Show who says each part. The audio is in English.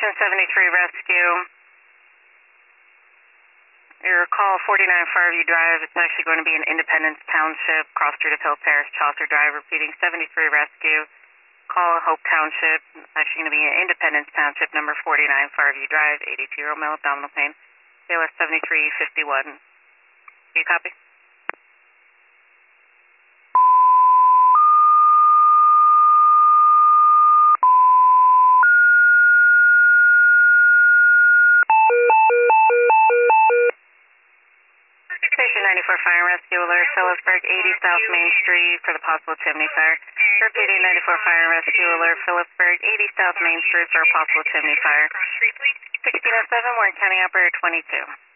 Speaker 1: Station 73 Rescue. Your call 49 Farview Drive. It's actually going to be in Independence Township, Cross Street of Hill Parish, Chaucer Drive. Repeating 73 Rescue. Call Hope Township. It's actually going to be in Independence Township, number 49 Farview Drive, 82-year-old male, abdominal pain. ALS 7351. Do you copy? Station 94 Fire and Rescue Alert, Phillipsburg, 80 South Main Street for the possible chimney fire. Repeating 94 Fire and Rescue Alert, Phillipsburg, 80 South Main Street for a possible chimney fire. 1607, Warren County Operator 22.